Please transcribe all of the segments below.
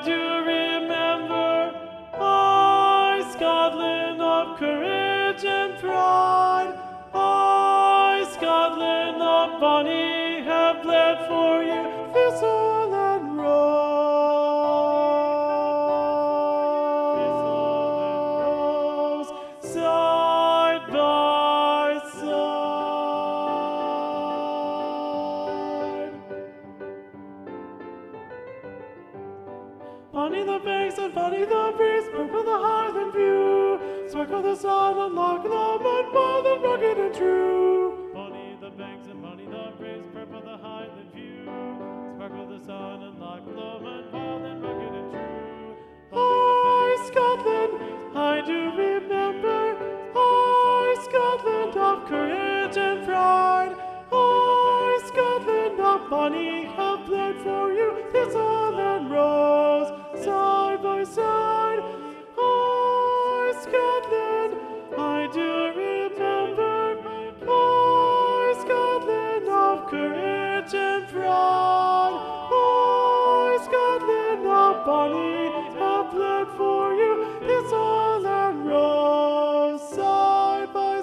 do remember, I, Scotland of courage and pride, I, Scotland the bonny, have bled for you, thistle and rose, side by side. Bonny the banks and bonny the breeze, purple the Highland view, sparkle the sun and lock the mud, wild and rugged and true. Bonny the banks and bonny the breeze, purple the Highland view, sparkle the sun and lock the mud, wild and rugged and true. I, Scotland, I do remember, I, Scotland of courage and pride, I, Scotland of bonny, have bled for you, thistle and rose, side by side. I, Scotland, I do remember, I, Scotland of courage and pride, I, Scotland of bonny, have bled for you, thistle and rose, side by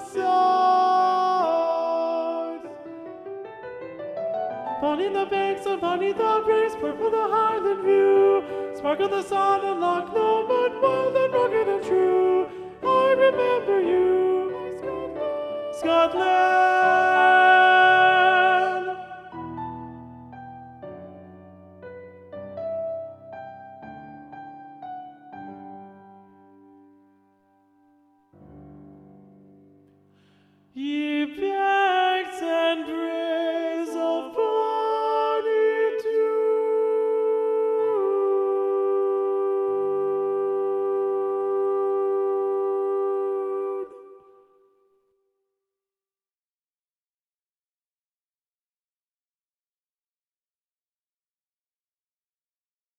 side. Bonny the banks and bonny the breeze, purple the Highland view, sparkle the sun and loch Lomond, wild and rugged and true. I remember you, Scotland.